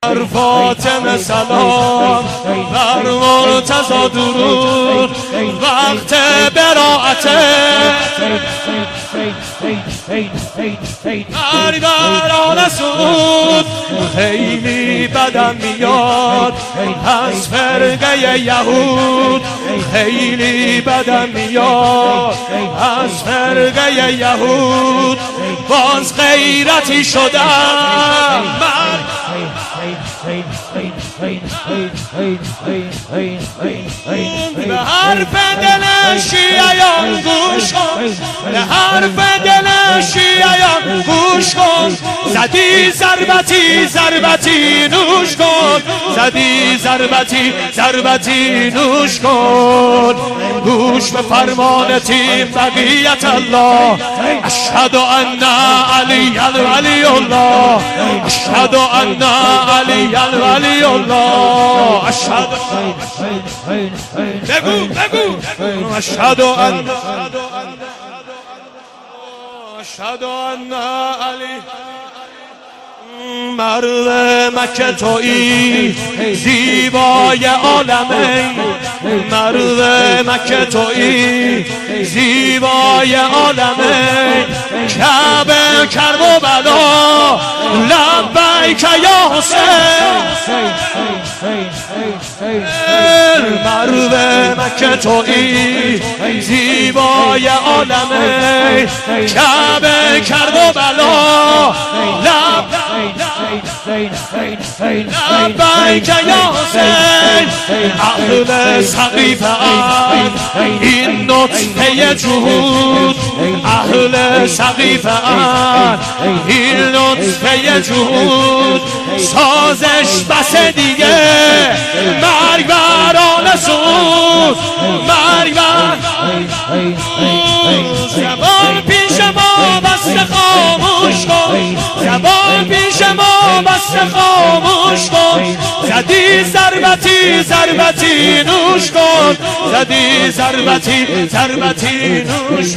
فاطمه سلام، بر مرتضی درود، وقت براعته برگران سود. خیلی بدم میاد از فرقه یهود، خیلی بدم میاد از فرقه یهود. باز غیرتی شدم من، به حرف دل شیعیان گوش کن، به حرف دل شیعیان گوش کن. زدی ضربتی ضربتی نوش کن، زدی ضربتی ضربتی نوش کن. گوش به فرمان تیم بقیت الله. اشهد ان علی ولی الله، اشهد ان علی ولی الله. اشهد بگو بگو اشهد ان علی. مرد مکه تویی زیبای عالمین، مرد مکه تویی زیبای عالمین. کعبه کرب و بلا لبیک یا حسین. مرد مکه تویی زیبای عالمین، کعبه کرب و بلا لبیک یا حسین. اهل سقیفه اند این نطفه جهود، اهل سقیفه اند این نطفه جهود. سازش بس دیگه مرگ بران سود، مرگ بر زبان پیش ما بسته خاموش کن، زبان پیش ما بسته خاموش کن. زدی ضربتی ضربتی نوش کن، زدی ضربتی ضربتی نوش